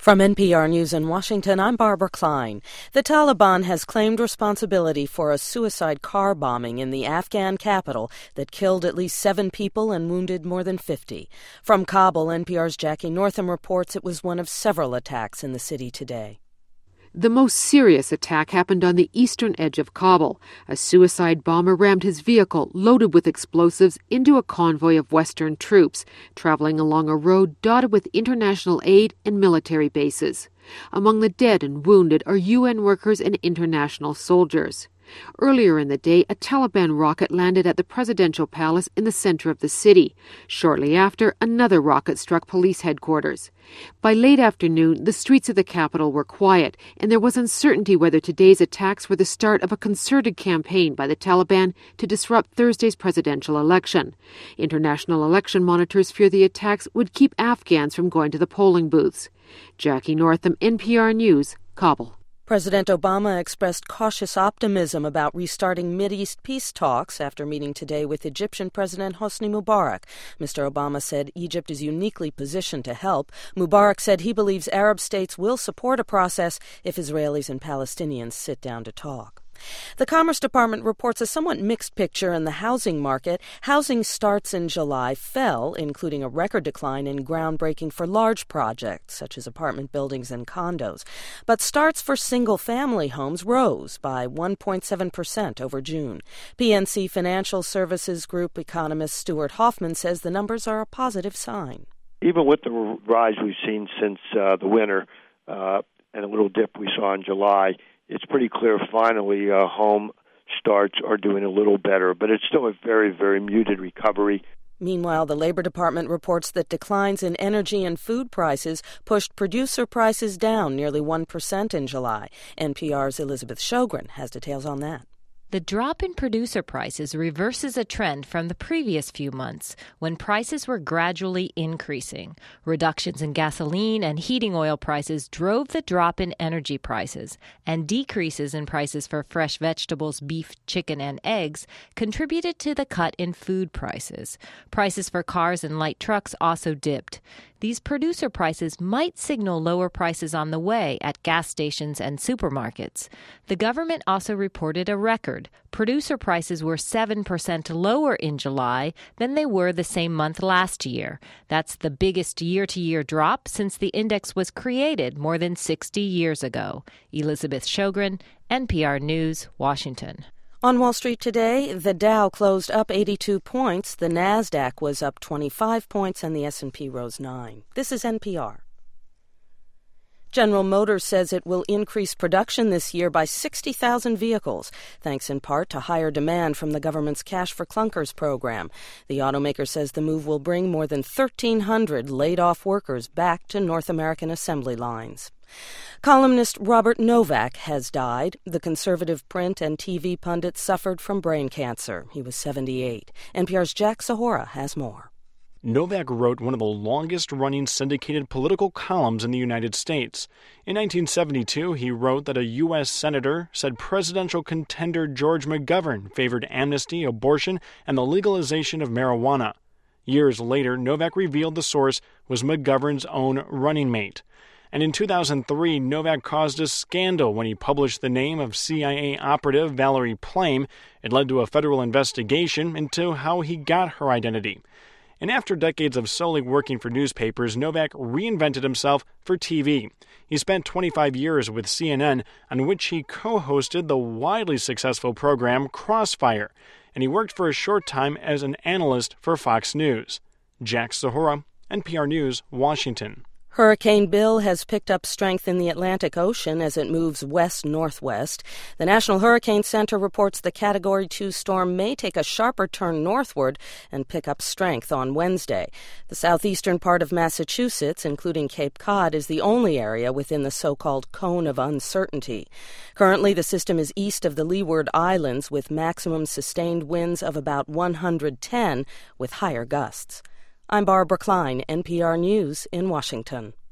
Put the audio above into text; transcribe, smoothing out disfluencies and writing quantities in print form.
From NPR News in Washington, I'm Barbara Klein. The Taliban has claimed responsibility for a suicide car bombing in the Afghan capital that killed at least 7 people and wounded more than 50. From Kabul, NPR's Jackie Northam reports it was one of several attacks in the city today. The most serious attack happened on the eastern edge of Kabul. A suicide bomber rammed his vehicle, loaded with explosives, into a convoy of Western troops, traveling along a road dotted with international aid and military bases. Among the dead and wounded are UN workers and international soldiers. Earlier in the day, a Taliban rocket landed at the presidential palace in the center of the city. Shortly after, another rocket struck police headquarters. By late afternoon, the streets of the capital were quiet, and there was uncertainty whether today's attacks were the start of a concerted campaign by the Taliban to disrupt Thursday's presidential election. International election monitors fear the attacks would keep Afghans from going to the polling booths. Jackie Northam, NPR News, Kabul. President Obama expressed cautious optimism about restarting Mideast peace talks after meeting today with Egyptian President Hosni Mubarak. Mr. Obama said Egypt is uniquely positioned to help. Mubarak said he believes Arab states will support a process if Israelis and Palestinians sit down to talk. The Commerce Department reports a somewhat mixed picture in the housing market. Housing starts in July fell, including a record decline in groundbreaking for large projects, such as apartment buildings and condos. But starts for single-family homes rose by 1.7% over June. PNC Financial Services Group economist Stuart Hoffman says the numbers are a positive sign. Even with the rise we've seen since the winter and a little dip we saw in July, it's pretty clear finally home starts are doing a little better, but it's still a very, very muted recovery. Meanwhile, the Labor Department reports that declines in energy and food prices pushed producer prices down nearly 1% in July. NPR's Elizabeth Shogren has details on that. The drop in producer prices reverses a trend from the previous few months when prices were gradually increasing. Reductions in gasoline and heating oil prices drove the drop in energy prices, and decreases in prices for fresh vegetables, beef, chicken, and eggs contributed to the cut in food prices. Prices for cars and light trucks also dipped. These producer prices might signal lower prices on the way at gas stations and supermarkets. The government also reported a record. Producer prices were 7% lower in July than they were the same month last year. That's the biggest year-to-year drop since the index was created more than 60 years ago. Elizabeth Shogren, NPR News, Washington. On Wall Street today, the Dow closed up 82 points, the Nasdaq was up 25 points, and the S&P rose 9. This is NPR. General Motors says it will increase production this year by 60,000 vehicles, thanks in part to higher demand from the government's Cash for Clunkers program. The automaker says the move will bring more than 1,300 laid-off workers back to North American assembly lines. Columnist Robert Novak has died. The conservative print and TV pundit suffered from brain cancer. He was 78. NPR's Jack Sahora has more. Novak wrote one of the longest-running syndicated political columns in the United States. In 1972, he wrote that a U.S. senator said presidential contender George McGovern favored amnesty, abortion, and the legalization of marijuana. Years later, Novak revealed the source was McGovern's own running mate. And in 2003, Novak caused a scandal when he published the name of CIA operative Valerie Plame. It led to a federal investigation into how he got her identity. And after decades of solely working for newspapers, Novak reinvented himself for TV. He spent 25 years with CNN, on which he co-hosted the widely successful program Crossfire, and he worked for a short time as an analyst for Fox News. Jack Sahora, NPR News, Washington. Hurricane Bill has picked up strength in the Atlantic Ocean as it moves west-northwest. The National Hurricane Center reports the Category 2 storm may take a sharper turn northward and pick up strength on Wednesday. The southeastern part of Massachusetts, including Cape Cod, is the only area within the so-called cone of uncertainty. Currently, the system is east of the Leeward Islands with maximum sustained winds of about 110 with higher gusts. I'm Barbara Klein, NPR News in Washington.